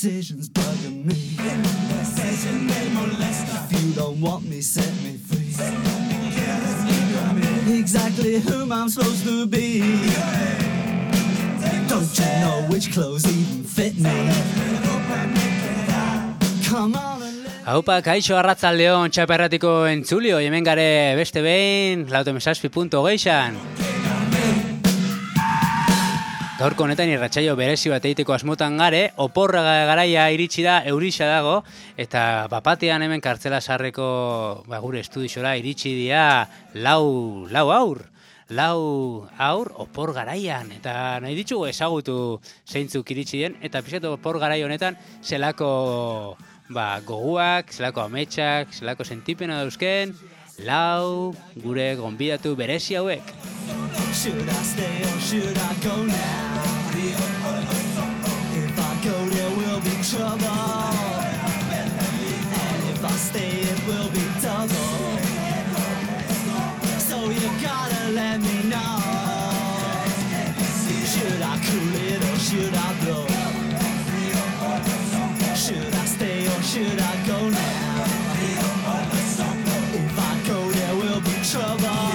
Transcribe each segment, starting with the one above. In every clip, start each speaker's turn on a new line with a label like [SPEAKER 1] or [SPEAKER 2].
[SPEAKER 1] Decisions bugging me. Decision they molest. If you don't want me, set me free. Exactly whom I'm supposed to be. Don't you know which clothes even fit me? Come on and
[SPEAKER 2] Haupa, kaixo arratzaldeon txaperratiko entzulio, hemen gare beste behin, lautemesazpi.geixan. Gaurko honetan irratsaio berezi bat egiteko asmotan gare, oporra garaia iritsi da, eurixa dago, eta bapatean hemen kartzela sarreko gure estudixora iritsi dira lau aur opor garaian, eta nahi ditugu ezagutu zeintzuk iritsi den, eta pixatu opor garai honetan zelako goguak, zelako ametsak, zelako sentipena dauzken, lau gure gonbidatu berezi hauek.
[SPEAKER 1] should I stay or should I go now? If I go there will be trouble, and if I stay it will be double. So you gotta let me know. Should I cool it or should I blow? Should I stay or should I go now? If I go there will be trouble.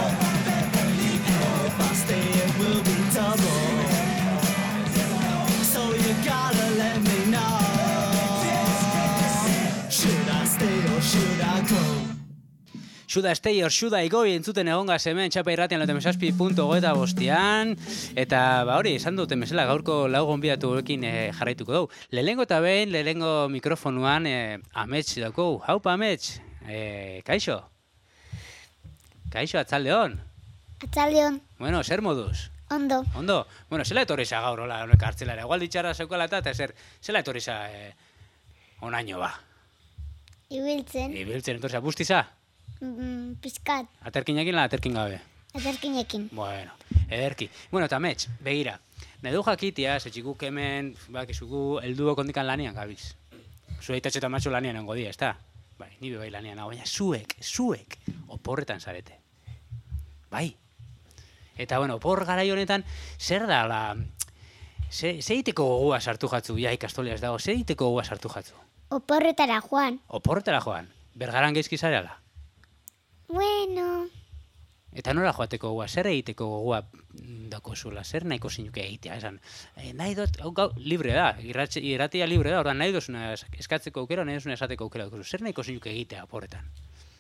[SPEAKER 2] Should I stay or should I go entzuten egongaz hemen txapa irratian lautemesazpi.getabostean eta hori, esan duten mesela gaurko lau gonbidatu horrekin jarraituko dugu. Lehengo eta behin, lehengo mikrofonuan amets dauko. Haupa amets, kaixo? Kaixo, atzaldeon?
[SPEAKER 3] Atzaldeon.
[SPEAKER 2] Bueno, zer moduz?
[SPEAKER 3] Ondo.
[SPEAKER 2] Ondo? Bueno, zela etorriza gaur, hola, honek hartzelara. Igual ditxarra zeukala eta zela etorriza onaino ba?
[SPEAKER 3] Ibiltzen.
[SPEAKER 2] Ibiltzen, etorriza, bustiza?
[SPEAKER 3] Pizkat.
[SPEAKER 2] Aterkinekin la aterkin gabe?
[SPEAKER 3] Aterkinekin.
[SPEAKER 2] Bueno, ederki. Bueno, eta mets, begira. Nedu jakitia, zetxikuk hemen, bakizugu, helduok ondikan lanian gabiz. Zuei tatxeta matxo lanian nengo dia, ezta? Bai, ni bai lanian nago, baina zuek, oporretan zarete. Bai. Eta, bueno, opor garai honetan, zer da, ze egiteko gogua sartu jatzu, ja ikastolia ez dago, ze egiteko gogua sartu jatzu?
[SPEAKER 3] Oporretara joan.
[SPEAKER 2] Oporretara joan? Bergaran geizki zareala?
[SPEAKER 3] Bueno.
[SPEAKER 2] Eta nola joateko gogoa, zer egiteko gogoa dako zula, zer nahiko zinuke egitea, esan, nahi dut, libre da, irratia libre da, ordan nahi duzuna eskatzeko aukera, nahi duzuna esateko aukera dako, zer nahiko zinuke egitea oporretan?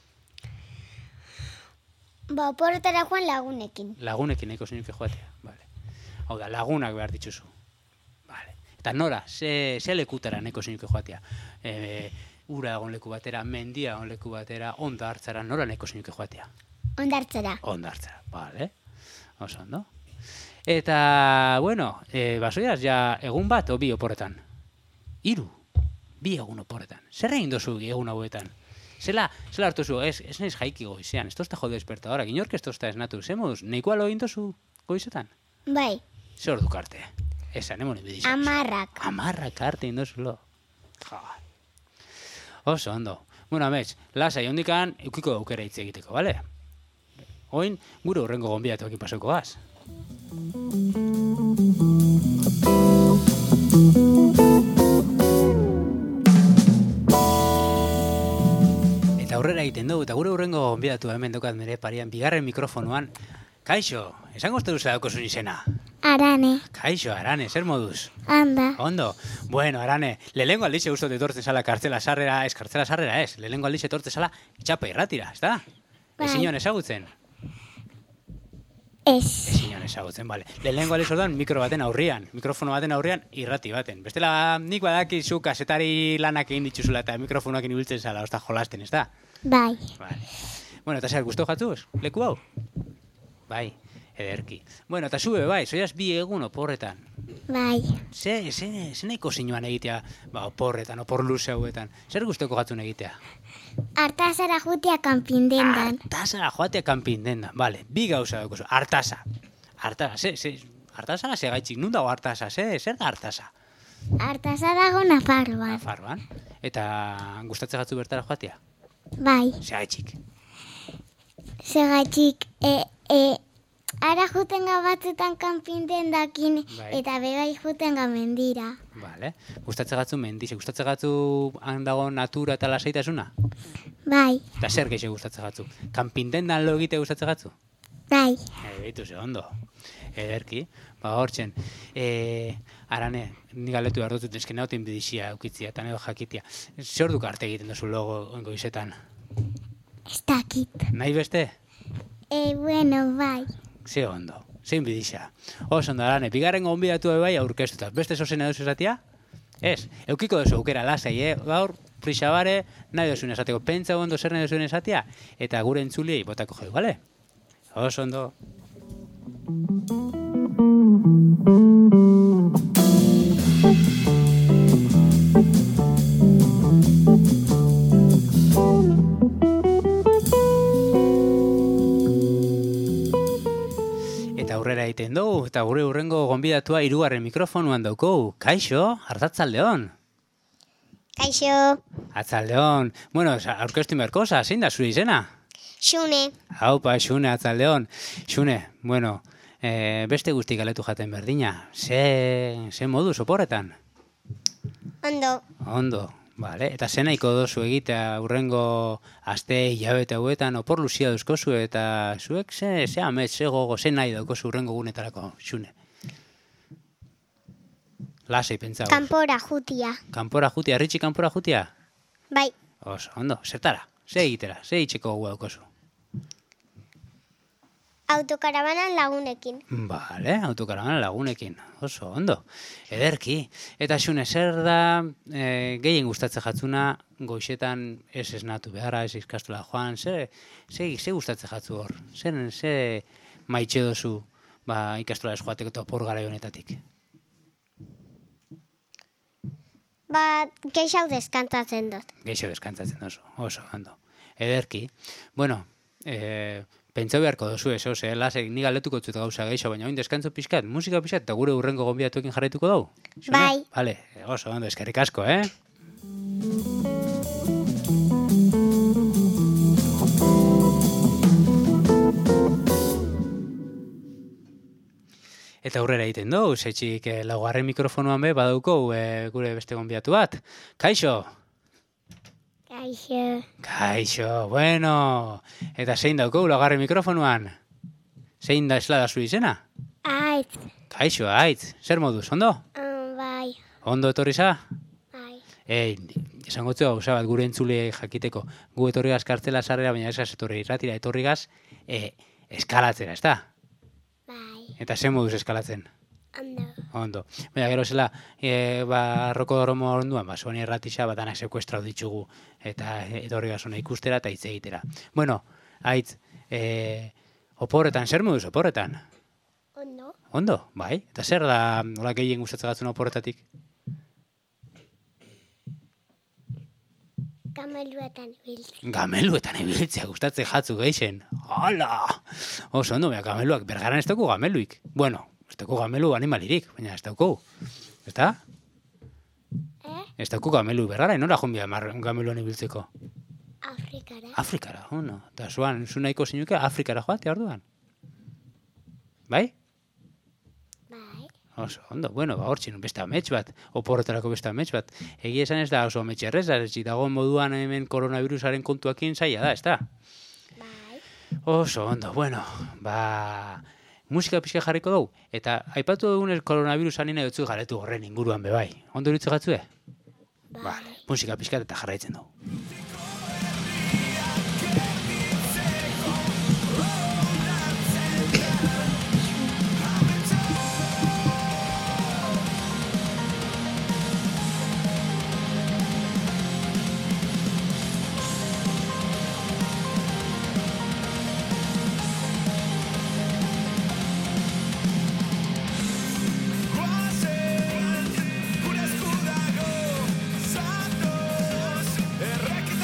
[SPEAKER 3] Oporretara joan lagunekin.
[SPEAKER 2] Lagunekin nahiko zinuke joatea, vale. Hau da, lagunak behar ditzuzu. Vale. Eta nora, ze lekutara nahiko zinuke joatea? Ura egon leku batera, mendia egon leku batera, onda hartzara, nora nahiko zinuke joatea?
[SPEAKER 3] Ondartzara.
[SPEAKER 2] Ondartzara, vale. Oso ondo. Eta, bueno, basoiaz ja egun bat o bi oporretan? 3. 2 egun oporretan. Zer egin dozu egun hauetan? Zela hartu zu, ez naiz jaiki goizean, ez tozta jo despertadora, ginork ez tozta esnatu, ze moduz, nahikoa lo egin dozu goizetan?
[SPEAKER 3] Bai.
[SPEAKER 2] Zer orduk arte? Esan, emonen bidizan.
[SPEAKER 3] 10.
[SPEAKER 2] 10 arte egin dozulo. Oso, ondo. Bueno, amets, lasai, hondikan eukiko aukera hitz egiteko, bale? Oin, gure hurrengo gonbidatuekin pasoko gaz. Eta aurrera egiten dugu, eta gure hurrengo gonbidatu hemen daukat nire parian, bigarren mikrofonuan. Kaixo, esango uste duzu daukozun izena?
[SPEAKER 3] Arane.
[SPEAKER 2] Kaixo, Arane, zer moduz?
[SPEAKER 3] Anda.
[SPEAKER 2] Ondo. Bueno, Arane, lehengo aldize guztot etortzen zala kartzela sarrera ez, lehengo aldize etortzen zala txapa irratira, ez da?
[SPEAKER 3] Bai.
[SPEAKER 2] Ezin joan ezagutzen?
[SPEAKER 3] Ez.
[SPEAKER 2] Ezin joan ezagutzen, bale. Lehengo aldiz ordan mikrofono baten aurrian irrati baten. Bestela nik badakizu kasetari lanak egin dituzula eta mikrofonoak ibiltzen zala, osta jolasten, ez da?
[SPEAKER 3] Bai.
[SPEAKER 2] Vale. Bueno, eta zer, guztu jatzuz? Leku hau? Bai. Ederki. Bueno, eta zube, bai, zoiaz 2 egun oporretan.
[SPEAKER 3] Bai.
[SPEAKER 2] Ze nahiko zinuan egitea, oporretan, opor luze hauetan. Zer guztoko gatzun egitea?
[SPEAKER 3] Artasara jutea kanpindendan.
[SPEAKER 2] Artasara joatea kanpindendan, bale. 2 gauza daukozu. Artasa, artasara ze gaitxik, nun dago artasa, zer da artasa?
[SPEAKER 3] Artasa dago Nafarroan.
[SPEAKER 2] Nafarroan. Eta gustatze gatzu bertara joatea?
[SPEAKER 3] Bai.
[SPEAKER 2] Ze gaitxik?
[SPEAKER 3] Segatik, ara jutenga batzutan kanpindendakin,
[SPEAKER 2] Bai.
[SPEAKER 3] eta bebai jutenga mendira.
[SPEAKER 2] Vale. Gustatzen gatzu mendize, gustatzen gatzu handago natura eta lasaitasuna?
[SPEAKER 3] Bai,
[SPEAKER 2] Eta zer gehiago gustatzen gatzu? Kanpindendan lo egite gustatzen gatzu?
[SPEAKER 3] bai.
[SPEAKER 2] Beitu ze ondo. Ederki. Hortzen. Arane, ni galetu behar dut, esken hautin bidixia eukitzia, eta edo jakitia. Zer duk arte egiten duzu logo goizetan?
[SPEAKER 3] Ez dakit.
[SPEAKER 2] Nahi beste?
[SPEAKER 3] Bueno, bai.
[SPEAKER 2] Ze ondo. Zein bidixia. Oso ondo, Arane, bigarren gonbidatu bai aurkeztuta. Beste zozen edo esatia? Ez, eukiko duzu aukera lasai, gaur, frixabare, nahi duzun esateko, pentsa ondo zer nahi duzun esatia, eta gure entzuliei botako joi, bale? Oso ondo. Eta aurrera egiten dugu, eta gure hurrengo gonbidatua hirugarren mikrofonuan daukou. Kaixo, arratzaldeon.
[SPEAKER 3] Kaixo.
[SPEAKER 2] Atzaldeon. Bueno, aurkeztu merkoza, zein da zure izena?
[SPEAKER 3] Xune.
[SPEAKER 2] Haupa, Xune, atzaldeon. Xune, bueno, beste guztik galetu jaten berdina. Ze modu soporretan?
[SPEAKER 3] Ondo.
[SPEAKER 2] Ondo, vale. Eta ze nahiko dozu egitea urrengo aste hilabete hauetan opor luzia duzkozu eta zuek ze amets, ze gogo, ze nahi daukozu urrengo gunetarako, Xune? Lasei pentsago.
[SPEAKER 3] Kanpora jutia.
[SPEAKER 2] Kanpora jutia, Ritxi kanpora jutia?
[SPEAKER 3] Bai.
[SPEAKER 2] Oso, ondo, zertara, ze egitera, ze itxeko gogu daukozu?
[SPEAKER 3] Autokarabanan lagunekin.
[SPEAKER 2] Bale, autokarabanan lagunekin, oso, ondo. Ederki, eta Xune, zer da gehien gustatzen jatzuna goixetan ez esnatu beharra, ez ikastola joan, ze gustatzen jatzu hor? Ze maitxe dozu ikastola ez joateko eta opor garai honetatik?
[SPEAKER 3] Geixau deskantatzen dut.
[SPEAKER 2] Geixo deskantzatzen dozu, oso, ondo. Ederki, bueno, pentsau beharko dozu ez, lasek ni galetuko dut gauza geixo, baina oin deskantzo pixkat, musika pixkat, eta gure hurrengo gonbidatuekin jarraituko dugu?
[SPEAKER 3] Bai.
[SPEAKER 2] Vale, oso, ondo, eskerrik asko, Eta aurrera egiten dugu, zetxik laugarren mikrofonuan be, badauko gure beste gonbidatu bat. Kaixo!
[SPEAKER 3] Kaixo.
[SPEAKER 2] Kaixo, bueno. Eta zein dauko laugarren mikrofonuan? Zein da esla da zu izena?
[SPEAKER 3] Aitz.
[SPEAKER 2] Kaixo, aitz. Zer moduz, ondo?
[SPEAKER 3] Bai.
[SPEAKER 2] Ondo etorri za?
[SPEAKER 3] Bai.
[SPEAKER 2] Esango txu gauza bat gure entzule jakiteko. Gu etorri gaz kartzela sarrera, baina ez etorri irratira, etorri gaz eskalatzera, ez da?
[SPEAKER 3] Bai.
[SPEAKER 2] Eta zer moduz eskalatzen?
[SPEAKER 3] Ondo.
[SPEAKER 2] Ondo. Baina gero zela, roko doromo onduan, zuani erratixa, danak sekuestrau ditugu, eta etorri gazona ikustera eta hitz egitera. Bueno, aitz, oporretan, zer moduz oporretan?
[SPEAKER 3] Ondo.
[SPEAKER 2] Ondo, bai? Eta zer da, hola gehien gustatzen gatzuna oporretatik?
[SPEAKER 3] Gameluetan ibiltzea.
[SPEAKER 2] Gameluetan ibiltzea gustatzen jatzu geixen. Hala! Oso ondo, gameluak, bergaran ez dauko gameluik. Bueno, ez dauko gamelu animalirik, baina ez dauko. Ez da? Ez dauko gamelu bergara, nora joan behar gameluan ibiltzeko?
[SPEAKER 3] Afrikara.
[SPEAKER 2] Afrikara, ono. Eta zuan, zu nahiko zinuke Afrikara joatea orduan. Bai?
[SPEAKER 3] Bai.
[SPEAKER 2] Oso, ondo, bueno, hortxin, beste amets bat, oporretarako beste amets bat. Egia esan ez da oso amets erreza, ez dago moduan hemen koronavirusaren kontuakin zaila da, ez da?
[SPEAKER 3] Bai.
[SPEAKER 2] Oso, ondo, bueno, musika pixka jarriko dugu, eta aipatu dugunez koronavirusan nina dutzu garetu horren inguruan bebai. Ondo iritzu gatzue?
[SPEAKER 3] Bai.
[SPEAKER 2] Musika pixka eta jarraitzen dugu.
[SPEAKER 1] Gure esku dago, zatoz, errekin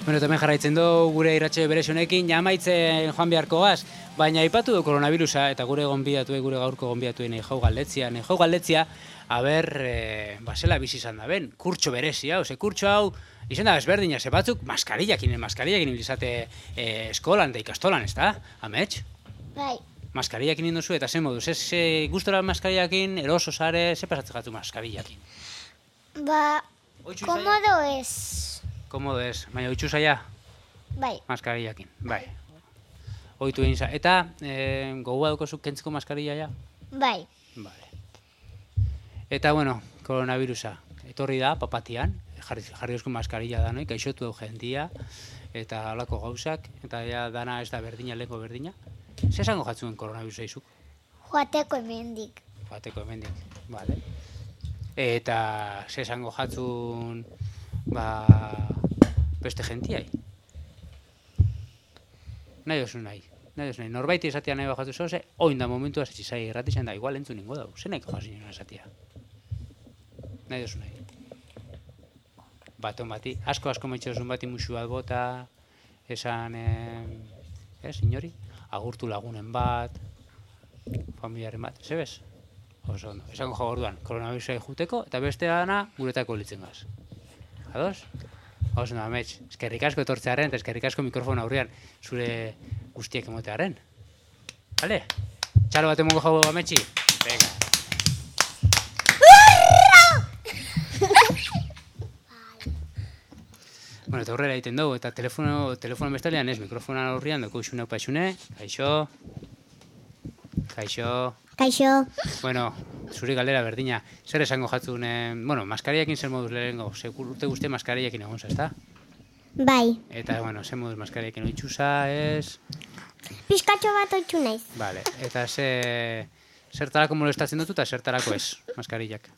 [SPEAKER 2] Bueno, hemen jarraitzen du gure irratsaio berezi honekin, jamaitzen joan beharko gaz, baina aipatu du koronavirusa eta gure gaurko gonbidatuei jau galdetzia, aber, basela bizi izan da ben, kurtso berezi hau, kurtso hau, izan da ezberdina, batzuk maskarillakin ibilizate eskolan eta ikastolan, ez da? Amets?
[SPEAKER 3] Bai.
[SPEAKER 2] Maskarillakin indozu eta zen moduz, gustora maskarillakin, eroso sare, ze pasatzen jatu maskarillakin?
[SPEAKER 3] Ba, komodo ez.
[SPEAKER 2] Komodo ez, baina oitzu zaila?
[SPEAKER 3] Bai.
[SPEAKER 2] Maskarillakin, bai. Oitu egin za. Eta, gogoa dukozu kentziko maskarilla ja?
[SPEAKER 3] Bai.
[SPEAKER 2] Vale. Eta, bueno, koronavirusa. Etorri da, papatian, jarri eusko maskarilla da, noi, gaixotu du jendia, eta halako gauzak, eta ja dana ez da berdina, leko berdina. Zer esango jatzuen koronavirusa izuk?
[SPEAKER 3] Joateko hemendik.
[SPEAKER 2] Joateko hemendik, vale. Eta zer esango jatzun, beste gentiai? Nahi oso nahi. Norbaiti esatia nahi bajatu zoze, oin da momentua zetxizai irratizan da, igual entzun ningo dau. Zer nahiko jazin esatia? Nahi oso nahi. Baton bati, asko maitxe dozun bati musu bat bota, esan, inori? Agurtu lagunen bat, familiaren bat, zebez? Oso ondo, esango jau orduan, koronavirusai juteko, eta beste dana guretako litzen gaz. Ados? Oso ondo, Amets, eskerrik asko etortzearen, eta eskerrik asko mikrofon aurrean, zure guztiek emotearen. Bale? Txalo bat emongo jau, Ametsi? Venga. Bueno, eta horrela egiten dugu, eta telefono bestalean ez, mikrofonan aurrean doko isune opa isune, Kaixo. Bueno, zuri galdera berdina, zer esango jatzun, maskariakin zer moduz lehenengo, urte guzti maskariakin egon za, ezta?
[SPEAKER 3] Bai.
[SPEAKER 2] Eta, zer moduz maskariakin oitzuza, ez?
[SPEAKER 3] Pizkatxo bat oitzu naiz.
[SPEAKER 2] Vale, eta zertarako molestatzen dutu eta zertarako ez, maskariak?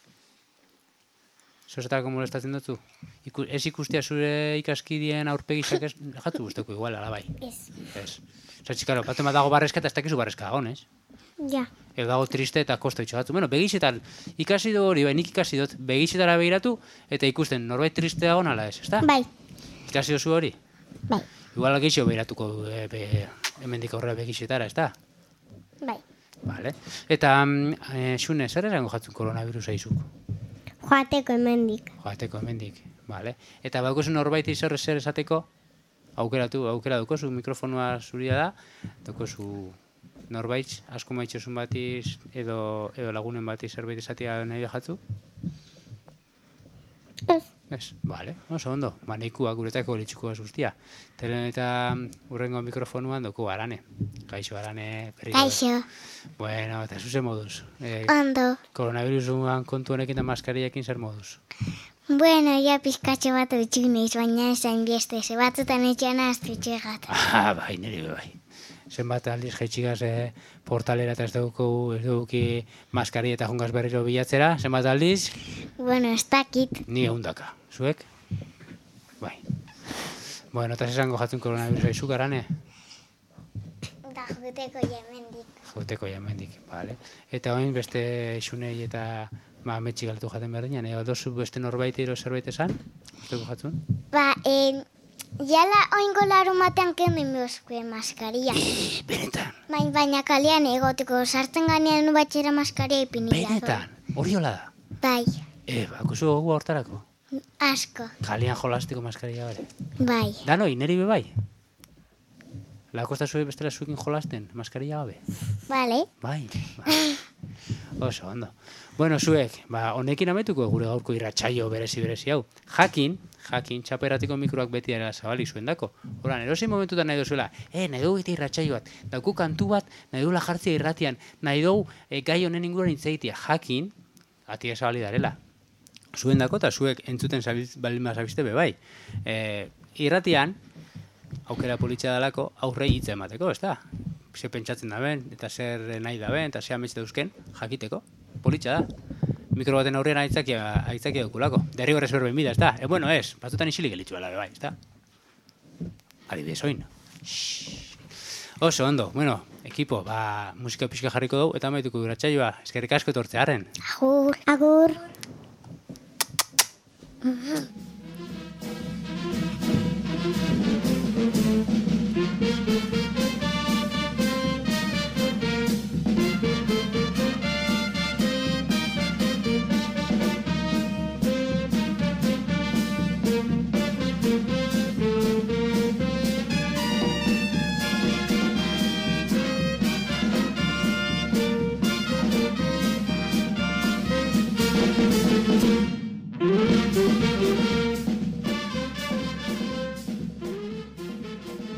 [SPEAKER 2] Zertarako molestatzen dutu? Ez ikustia zure ikaskidien aurpegizak ez, jatzu guzteko igual, alabai? Ez. Zertxikaro, baten bat dago barrezka eta ez dakizu barrezka dagoen, ez?
[SPEAKER 3] Ja.
[SPEAKER 2] Edo dago triste eta kosta itxo batzu. Bueno, begizetan, ikasi du hori, nik ikasi dut, begizetara begiratu eta ikusten norbait triste dagoen ala ez, ezta?
[SPEAKER 3] Bai.
[SPEAKER 2] Ikasi duzu hori?
[SPEAKER 3] Bai.
[SPEAKER 2] Igual gehixo begiratuko hemendik aurrera begizetara, ezta?
[SPEAKER 3] Bai.
[SPEAKER 2] Vale. Eta, xune, zer esango jatzun koronavirusa izuk?
[SPEAKER 3] Joateko hemendik.
[SPEAKER 2] Vale. Eta baukozu norbaiti zer esateko, aukera dukozu, mikrofonua zuria da, dukozu norbait, asko maitxosun batiz, edo lagunen batiz zerbait esatia nahi jatzu? Ez, vale, oso ondo, neikua guretako litxuko guztia. Eta urrengo mikrofonuan duku Arane. Kaixo, Arane.
[SPEAKER 3] Kaixo.
[SPEAKER 2] Bueno, eta zuzen moduz.
[SPEAKER 3] Ondo.
[SPEAKER 2] Koronavirusuan kontu honekin da maskariakin zer moduz?
[SPEAKER 3] Bueno, ja pizkatxo bat oitzu naiz, baina esan bieste, ze batzutan etxean aztritxe gata.
[SPEAKER 2] Bai, nire bai. Zenbat aldiz jaitxigaz portalera eta ez duguki maskari eta jungaz berriro bilatzera, zenbat aldiz?
[SPEAKER 3] Bueno, ez dakit.
[SPEAKER 2] Ni ehundaka, zuek? Bai. Bueno, eta esango jatzun koronavirusa izuk, Arane?
[SPEAKER 3] Da juteko jamendik. Vale. Eta oin beste isunei eta Ametsi galtu jaten berdinan, dozu beste norbait ero zerbait esan? Usteko jatzun? Ba, jala oingo larumatean kenden behozkue maskaria.
[SPEAKER 2] Benetan?
[SPEAKER 3] Baina kalean egoteko, sartzen ganean batxera maskaria ipinila.
[SPEAKER 2] Benetan? Hori hola da?
[SPEAKER 3] Bai.
[SPEAKER 2] Bakuzu gogu hortarako?
[SPEAKER 3] Asko.
[SPEAKER 2] Kalean jolastiko maskaria bare?
[SPEAKER 3] Bai.
[SPEAKER 2] Danoi, neri be bai? Lakosta zuen bestela zuekin jolasten, maskaria gabe?
[SPEAKER 3] Bale.
[SPEAKER 2] Bai. Oso, ondo. Bueno, zuek, honekin ametuko gure gaurko irratsaio berezi hau. Jakin, txaperatiko mikroak beti dara zabali zuen dako. Horan, erosin momentutan nahi dozuela, nahi dugu eta irratsaio bat, dauku kantu bat, nahi dugu jartzea irratian, nahi dugu gai honen inguruan itzaitia. Jakin, atia zabali darela. Zuen dako eta zuek entzuten balin mazabizte be bai. Irratian, aukera politxea dalako, aurrei hitza emateko, ez da? Zer pentsatzen daben, eta zer nahi daben, eta zer ametxe dauzken, jakiteko. Politxa da. Mikro baten aurrean aitzakia dukulako. Derrigorrez berbein bida, ez da? Bueno, ez, batzutan isilik elitzu bela, bai, ez da? Adibidez, oin. Oso, ondo. Bueno, ekipo, musika pixka jarriko dugu, eta amaituko duratxaioa. Eskerrik asko etortzearen.
[SPEAKER 3] Agur.